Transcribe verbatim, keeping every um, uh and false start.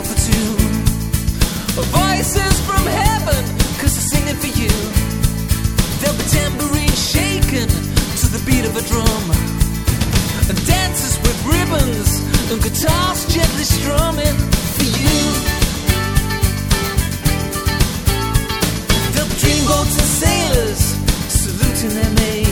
table for two. Voices from heaven, cause they're singing for you. There'll be tambourine shaking to the beat of a drum, and dancers with ribbons and guitars gently strumming for you. There'll be dreamboats and sailors saluting their mate.